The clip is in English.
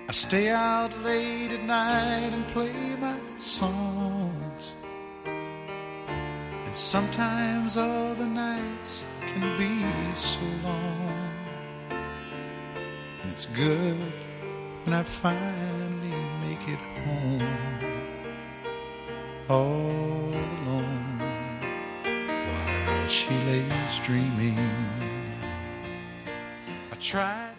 I stay out late at night and play my songs. And sometimes all the nights can be so long. And it's good when I finally make it home, all alone, while she lays dreaming. I try